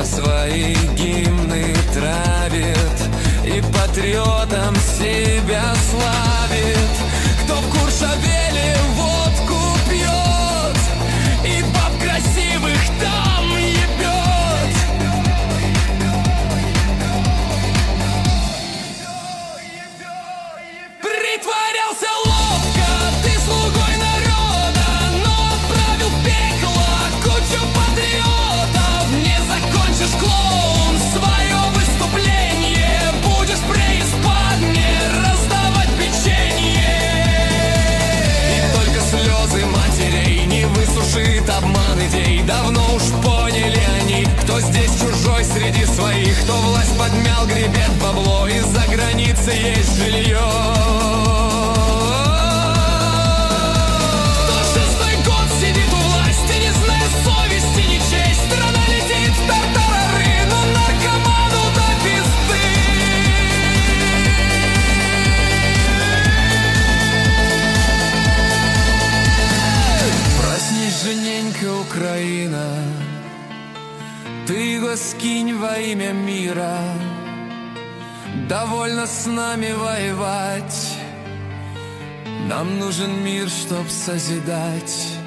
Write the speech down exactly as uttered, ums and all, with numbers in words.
кто свои гимны травит и патриотом себя славит, кто в Куршавеле водку пьет и баб красивых там ебет. Притворялся ловко ты слугой народа, но отправил в пекло кучу патриотов. Не закончишь, клоун, свое выступление, будешь в преисподне раздавать печенье. И только слезы матерей не высушит обман идей. Давно уж поняли они, кто здесь чужой среди своих, кто власть подмял, гребет бабло, и за границей есть жилье. Жененька Украина, ты его скинь во имя мира. Довольно с нами воевать, нам нужен мир, чтоб созидать.